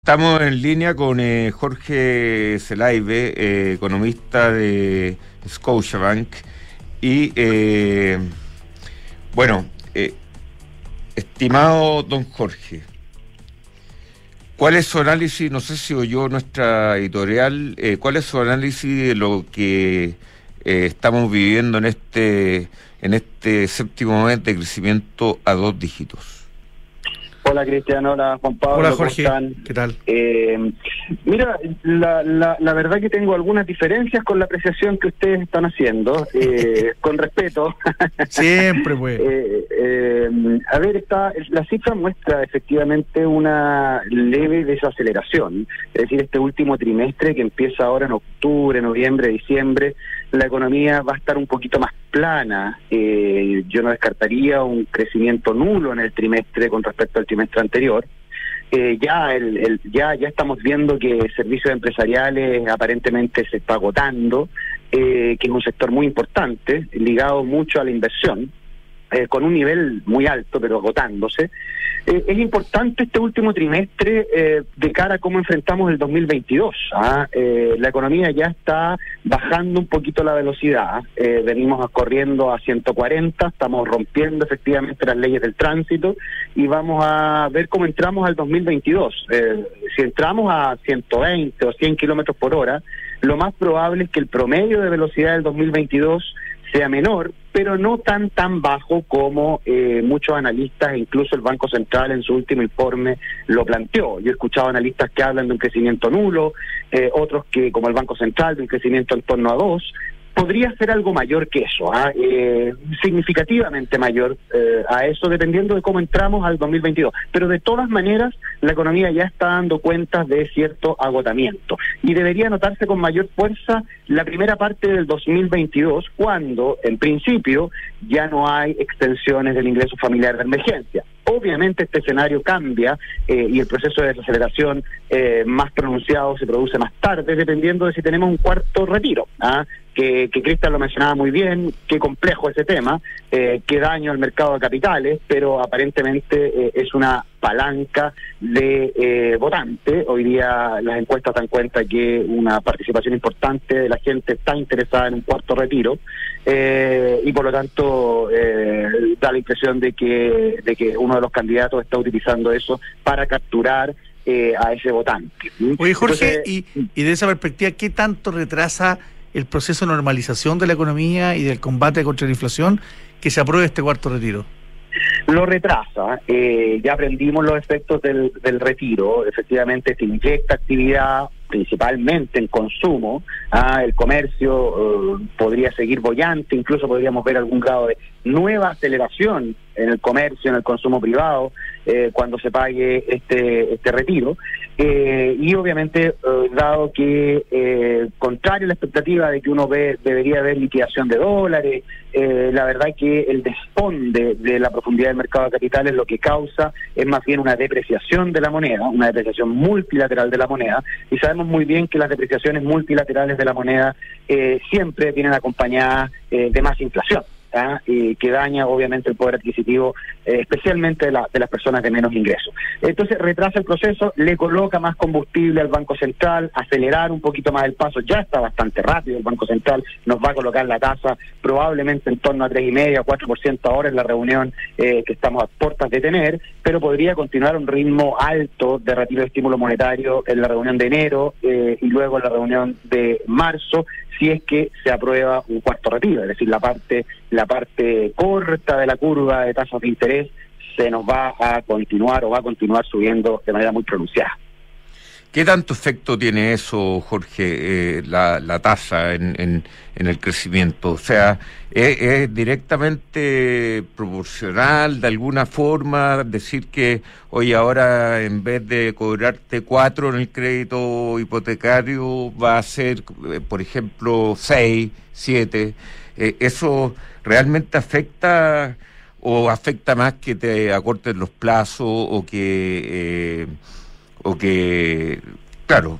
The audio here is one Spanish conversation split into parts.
Estamos en línea con Jorge Zelaibe, economista de Scotiabank. Y bueno, estimado don Jorge, ¿cuál es su análisis? No sé si oyó nuestra editorial. ¿Cuál es su análisis de lo que estamos viviendo en este séptimo mes de crecimiento a 2 dígitos? Hola Cristian, hola Juan Pablo. Hola Jorge, ¿cómo están? ¿Qué tal? Mira, la verdad que tengo algunas diferencias con la apreciación que ustedes están haciendo, con respeto. Siempre, pues. A ver, la cifra muestra efectivamente una leve desaceleración, es decir, este último trimestre que empieza ahora en octubre, noviembre, diciembre, la economía va a estar un poquito más plana. Yo no descartaría un crecimiento nulo en el trimestre con respecto al trimestre anterior. Ya estamos viendo que servicios empresariales aparentemente se está agotando, que es un sector muy importante, ligado mucho a la inversión, con un nivel muy alto, pero agotándose. Es importante este último trimestre de cara a cómo enfrentamos el 2022. La economía ya está bajando un poquito la velocidad. Venimos corriendo a 140, estamos rompiendo efectivamente las leyes del tránsito y vamos a ver cómo entramos al 2022. Si entramos a 120 o 100 kilómetros por hora, lo más probable es que el promedio de velocidad del 2022 sea menor, pero no tan bajo como muchos analistas, e incluso el Banco Central en su último informe lo planteó. Yo he escuchado analistas que hablan de un crecimiento nulo, otros que, como el Banco Central, de un crecimiento en torno a 2. Podría ser algo mayor que eso, significativamente mayor a eso, dependiendo de cómo entramos al 2022. Pero de todas maneras, la economía ya está dando cuenta de cierto agotamiento. Y debería notarse con mayor fuerza la primera parte del 2022, cuando, en principio, ya no hay extensiones del ingreso familiar de emergencia. Obviamente este escenario cambia y el proceso de desaceleración más pronunciado se produce más tarde, dependiendo de si tenemos un cuarto retiro. Que Cristian lo mencionaba muy bien, qué complejo ese tema, qué daño al mercado de capitales, pero aparentemente es una palanca de votantes. Hoy día las encuestas dan cuenta que una participación importante de la gente está interesada en un cuarto retiro, y por lo tanto da la impresión de que uno de los candidatos está utilizando eso para capturar a ese votante. Oye Jorge, Entonces, y de esa perspectiva, ¿qué tanto retrasa el proceso de normalización de la economía y del combate contra la inflación que se apruebe este cuarto retiro? Lo retrasa. Ya aprendimos los efectos del retiro. Efectivamente se inyecta actividad principalmente en consumo. El comercio podría seguir boyante, incluso podríamos ver algún grado de nueva aceleración en el comercio, en el consumo privado, cuando se pague este retiro. Y obviamente, dado que contrario a la expectativa de que uno debería haber liquidación de dólares, la verdad es que el desfonde de la profundidad del mercado de capitales lo que causa es más bien una depreciación de la moneda, una depreciación multilateral de la moneda, y sabemos muy bien que las depreciaciones multilaterales de la moneda siempre vienen acompañadas de más inflación. Que daña obviamente el poder adquisitivo, especialmente de las personas de menos ingresos. Entonces retrasa el proceso, le coloca más combustible al Banco Central, acelerar un poquito más el paso. Ya está bastante rápido el Banco Central, nos va a colocar la tasa probablemente en torno a 3,5% a 4% ahora en la reunión que estamos a puertas de tener, pero podría continuar un ritmo alto de retiro de estímulo monetario en la reunión de enero y luego en la reunión de marzo, si es que se aprueba un cuarto retiro, es decir, la parte corta de la curva de tasas de interés se nos va a continuar subiendo de manera muy pronunciada. ¿Qué tanto efecto tiene eso, Jorge, la tasa en el crecimiento? O sea, ¿es directamente proporcional de alguna forma decir que hoy ahora en vez de cobrarte 4 en el crédito hipotecario va a ser, por ejemplo, 6, 7? ¿Eso realmente afecta o afecta más que te acorten los plazos o que claro,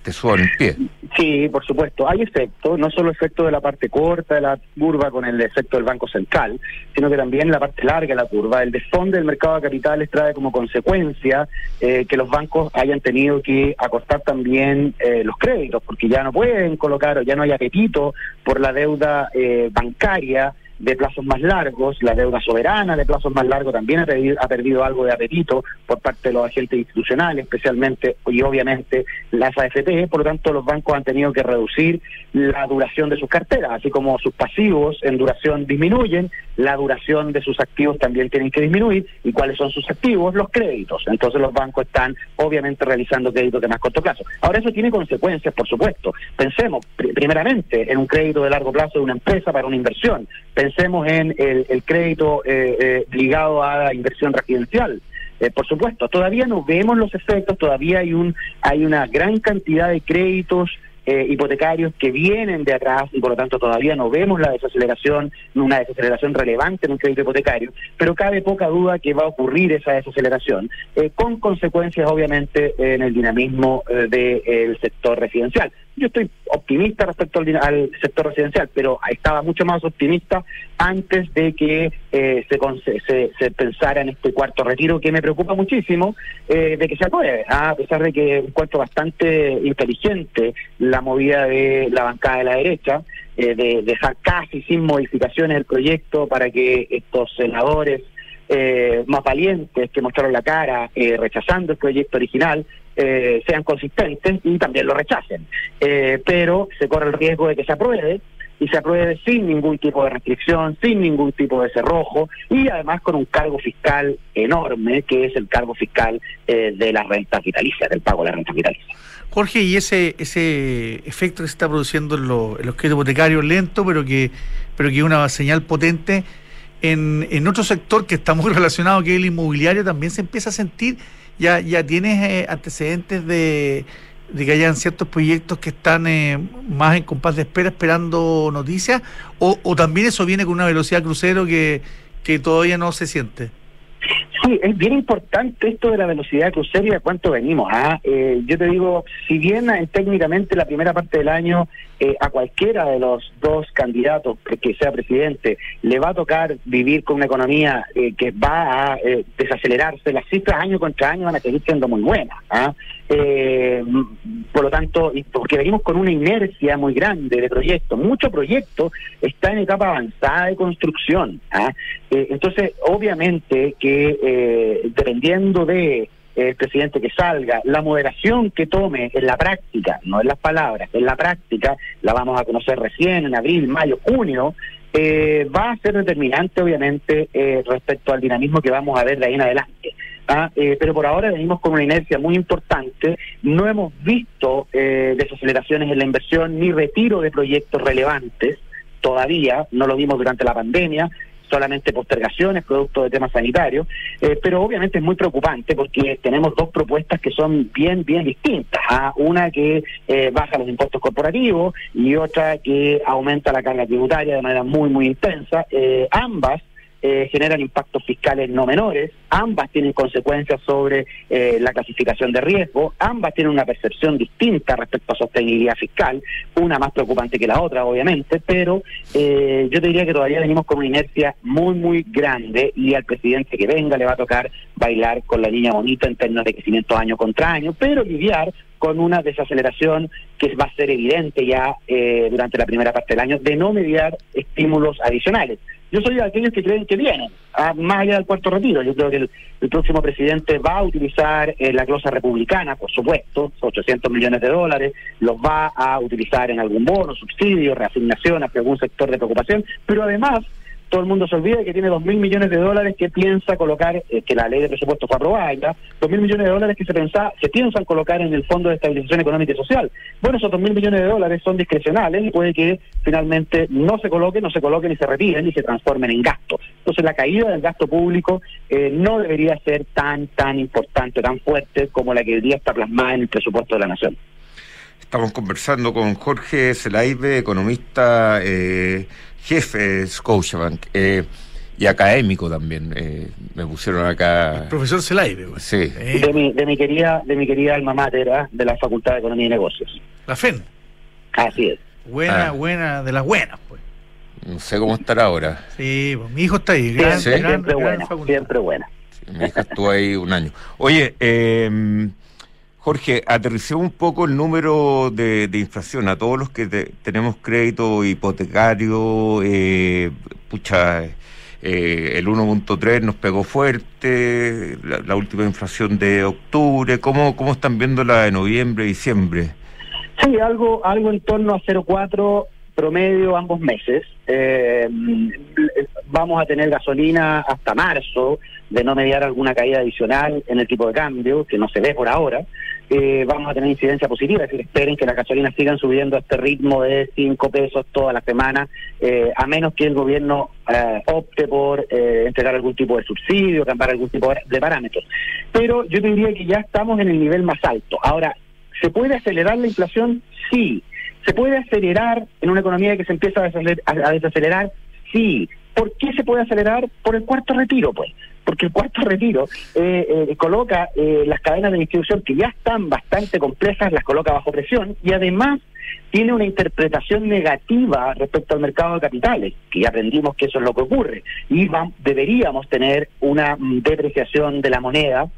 te suban el pie. Sí, por supuesto. Hay efectos, no solo efecto de la parte corta de la curva con el efecto del Banco Central, sino que también la parte larga de la curva. El desfonde del mercado de capitales trae como consecuencia que los bancos hayan tenido que acortar también los créditos, porque ya no pueden colocar, o ya no hay apetito por la deuda bancaria de plazos más largos. La deuda soberana de plazos más largos también ha perdido algo de apetito por parte de los agentes institucionales, especialmente y obviamente las AFP. Por lo tanto, los bancos han tenido que reducir la duración de sus carteras, así como sus pasivos en duración disminuyen, la duración de sus activos también tienen que disminuir. ¿Y cuáles son sus activos? Los créditos. Entonces los bancos están obviamente realizando créditos de más corto plazo. Ahora, eso tiene consecuencias, por supuesto. Pensemos primeramente en un crédito de largo plazo de una empresa para una inversión. Pensemos en el crédito ligado a la inversión residencial. Por supuesto, todavía no vemos los efectos, todavía hay una gran cantidad de créditos hipotecarios que vienen de atrás y por lo tanto todavía no vemos una desaceleración relevante en un crédito hipotecario, pero cabe poca duda que va a ocurrir esa desaceleración, con consecuencias obviamente en el dinamismo del sector residencial. Yo estoy optimista respecto al sector residencial, pero estaba mucho más optimista antes de que se pensara en este cuarto retiro, que me preocupa muchísimo de que se apruebe, a pesar de que encuentro bastante inteligente la movida de la bancada de la derecha, de dejar casi sin modificaciones el proyecto para que estos senadores más valientes que mostraron la cara rechazando el proyecto original sean consistentes y también lo rechacen, pero se corre el riesgo de que se apruebe y se apruebe sin ningún tipo de restricción, sin ningún tipo de cerrojo y además con un cargo fiscal enorme, que es el cargo fiscal de las rentas vitalicias, del pago de las rentas vitalicias. Jorge, y ese efecto que se está produciendo en los créditos hipotecarios lento, pero que es una señal potente en otro sector que está muy relacionado, que es el inmobiliario, también se empieza a sentir. Ya tienes antecedentes de que hayan ciertos proyectos que están más en compás de espera, esperando noticias, o también eso viene con una velocidad crucero que todavía no se siente. Sí, es bien importante esto de la velocidad crucero y a cuánto venimos. Yo te digo, si bien técnicamente la primera parte del año a cualquiera de los dos candidatos que sea presidente le va a tocar vivir con una economía que va a desacelerarse, las cifras año contra año van a seguir siendo muy buenas. Por lo tanto, porque venimos con una inercia muy grande de proyectos, mucho proyecto está en etapa avanzada de construcción. Entonces, obviamente que dependiendo de el presidente que salga, la moderación que tome en la práctica, no en las palabras, en la práctica, la vamos a conocer recién en abril, mayo, junio, va a ser determinante obviamente respecto al dinamismo que vamos a ver de ahí en adelante. Pero por ahora venimos con una inercia muy importante, no hemos visto desaceleraciones en la inversión ni retiro de proyectos relevantes todavía, no lo vimos durante la pandemia, solamente postergaciones producto de temas sanitarios, pero obviamente es muy preocupante porque tenemos dos propuestas que son bien distintas, una que baja los impuestos corporativos y otra que aumenta la carga tributaria de manera muy intensa. Ambas generan impactos fiscales no menores, ambas tienen consecuencias sobre la clasificación de riesgo, ambas tienen una percepción distinta respecto a sostenibilidad fiscal, una más preocupante que la otra obviamente, pero yo te diría que todavía venimos con una inercia muy grande y al presidente que venga le va a tocar bailar con la niña bonita en términos de crecimiento año contra año, pero lidiar con una desaceleración que va a ser evidente ya durante la primera parte del año, de no mediar estímulos adicionales. Yo soy de aquellos que creen que vienen, más allá del cuarto retiro. Yo creo que el próximo presidente va a utilizar la glosa republicana, por supuesto, $800 millones, los va a utilizar en algún bono, subsidio, reasignación hacia algún sector de preocupación, pero además todo el mundo se olvida que tiene $2.000 millones que piensa colocar, que la ley de presupuesto fue aprobada ya, $2.000 millones que se piensan colocar en el Fondo de Estabilización Económica y Social. Bueno, esos $2.000 millones son discrecionales y puede que finalmente no se coloquen y se retiren y se transformen en gasto. Entonces la caída del gasto público no debería ser tan importante, tan fuerte como la que hoy día está plasmada en el presupuesto de la Nación. Estamos conversando con Jorge Zelaibe, economista jefe de Scotiabank. y académico también. Me pusieron acá. El profesor Zelaire, pues. Sí. De mi querida alma mater, de la Facultad de Economía y Negocios. La FEN. Así es. Buena, de las buenas, pues. No sé cómo estará ahora. Sí, pues, mi hijo está ahí. Siempre buena. Sí, mi hija estuvo ahí un año. Oye, Jorge, aterricemos un poco el número de inflación a todos los que tenemos crédito hipotecario. El 1.3 nos pegó fuerte, la última inflación de octubre. ¿Cómo están viendo la de noviembre, diciembre? Sí, algo en torno a 0,4 promedio ambos meses. Vamos a tener gasolina hasta marzo, de no mediar alguna caída adicional en el tipo de cambio, que no se ve por ahora. Vamos a tener incidencia positiva, es decir, esperen que las gasolinas sigan subiendo a este ritmo de 5 pesos toda la semana, a menos que el gobierno opte por entregar algún tipo de subsidio, cambiar algún tipo de parámetros. Pero yo te diría que ya estamos en el nivel más alto. Ahora, ¿se puede acelerar la inflación? Sí. ¿Se puede acelerar en una economía que se empieza a desacelerar? Sí. ¿Por qué se puede acelerar? Por el cuarto retiro, pues. Porque el cuarto retiro coloca las cadenas de distribución, que ya están bastante complejas, las coloca bajo presión, y además tiene una interpretación negativa respecto al mercado de capitales, que ya aprendimos que eso es lo que ocurre, y deberíamos tener una depreciación de la moneda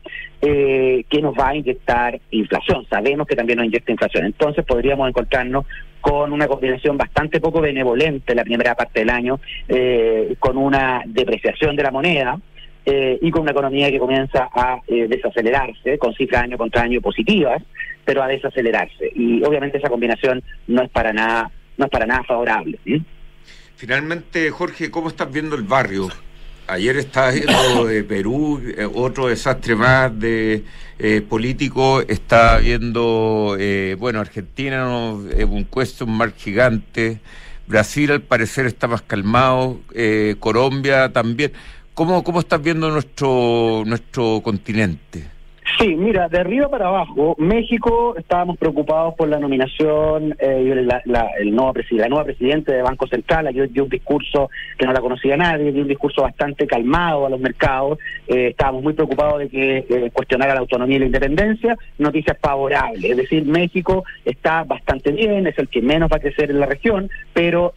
que nos va a inyectar inflación. Sabemos que también nos inyecta inflación, entonces podríamos encontrarnos con una combinación bastante poco benevolente la primera parte del año, con una depreciación de la moneda, y con una economía que comienza a desacelerarse, con cifras año contra año positivas, pero a desacelerarse. Y obviamente esa combinación no es para nada favorable. Finalmente, Jorge, ¿cómo estás viendo el barrio? Ayer estaba viendo de Perú, otro desastre más de político. Está viendo, Argentina, un question mark gigante. Brasil, al parecer, está más calmado. Colombia también. ¿Cómo estás viendo nuestro continente? Sí, mira, de arriba para abajo, México, estábamos preocupados por la nominación, la nueva presidente de Banco Central. Dio un discurso que no la conocía nadie, dio un discurso bastante calmado a los mercados. Estábamos muy preocupados de que cuestionara la autonomía y la independencia. Noticias favorables, es decir, México está bastante bien, es el que menos va a crecer en la región, pero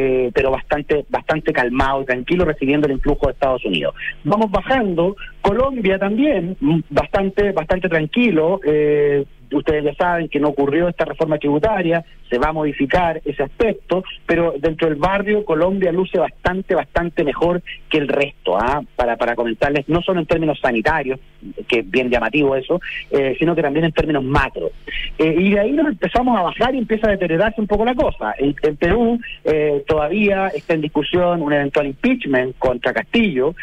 bastante calmado y tranquilo, recibiendo el influjo de Estados Unidos. Vamos bajando. Colombia también, bastante tranquilo. Ustedes ya saben que no ocurrió esta reforma tributaria, se va a modificar ese aspecto, pero dentro del barrio Colombia luce bastante mejor que el resto, para comentarles, no solo en términos sanitarios, que es bien llamativo eso, sino que también en términos macro. Y de ahí nos empezamos a bajar y empieza a deteriorarse un poco la cosa. En Perú todavía está en discusión un eventual impeachment contra Castillo.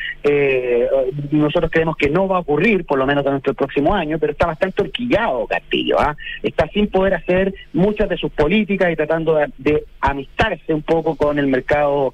Nosotros creemos que no va a ocurrir, por lo menos dentro del próximo año, pero está bastante horquillado Castillo. Está sin poder hacer muchas de sus políticas y tratando de amistarse un poco con el mercado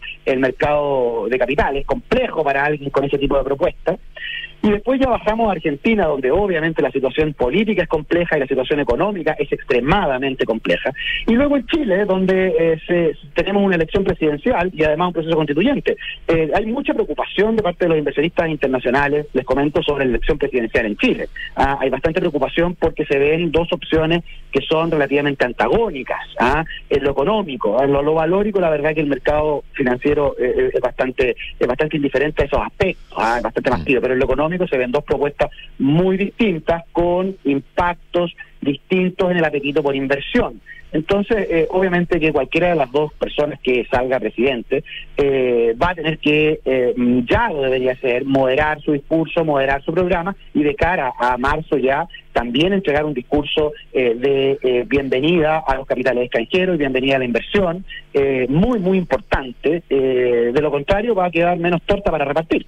de capitales, complejo para alguien con ese tipo de propuestas. Y después ya bajamos a Argentina, donde obviamente la situación política es compleja y la situación económica es extremadamente compleja. Y luego en Chile, donde tenemos una elección presidencial y además un proceso constituyente. Hay mucha preocupación de parte de los inversionistas internacionales, les comento, sobre la elección presidencial en Chile. Hay bastante preocupación porque se ven dos opciones que son relativamente antagónicas. En lo económico, en lo valórico, la verdad que el mercado financiero es bastante indiferente a esos aspectos, bastante más tío, pero en lo económico se ven dos propuestas muy distintas con impactos distintos en el apetito por inversión. Entonces, obviamente que cualquiera de las dos personas que salga presidente va a tener que, ya lo debería hacer, moderar su discurso, moderar su programa y de cara a marzo ya también entregar un discurso de bienvenida a los capitales extranjeros y bienvenida a la inversión, muy importante. De lo contrario va a quedar menos torta para repartir.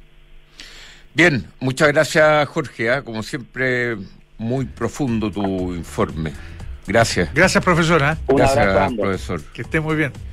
Bien, muchas gracias, Jorge. Como siempre, muy profundo tu informe. Gracias. Gracias, profesora. Un abrazo a Gracias, ambos. profesor. Que esté muy bien.